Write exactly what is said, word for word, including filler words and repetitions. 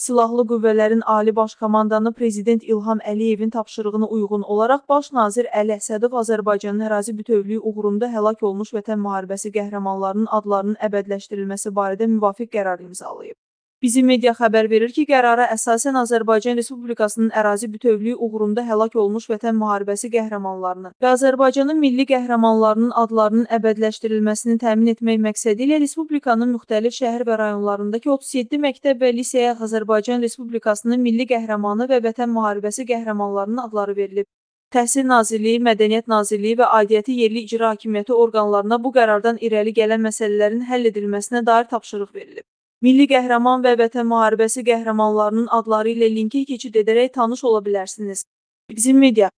Silahlı Qüvvələrin Ali Baş Komandanı Prezident İlham Əliyevin tapşırığına uyğun olaraq Baş nazir Əli Əsədov Azərbaycanın ərazi bütövlüyü uğrunda həlak olmuş Vətən müharibəsi qəhrəmanlarının adlarının əbədiləşdirilməsi barədə müvafiq qərar imzalayıb. Bizim media xəbər verir ki, qərara əsasən Azərbaycan Respublikasının ərazi bütövlüyü uğrunda həlak olmuş Vətən müharibəsi qəhrəmanlarının və Azərbaycanın milli qəhrəmanlarının adlarının əbədiləşdirilməsini təmin etmək məqsədi ilə Respublikanın müxtəlif şəhər və rayonlarındakı otuz yeddi məktəb və liseyə Azərbaycan Respublikasının milli qəhrəmanı və Vətən müharibəsi qəhrəmanlarının adları verilib. Təhsil Nazirliyi, Mədəniyyət Nazirliyi və aidiyyəti yerli icra hakimiyyəti orqanlarına bu qərardan irəli gələn məsələlərin həll edilməsinə dair tapşırıq verilib. Milli qəhrəman və Vətən müharibəsi qəhrəmanlarının adları ilə linkə keçid edərək tanış ola bilərsiniz. Bizim media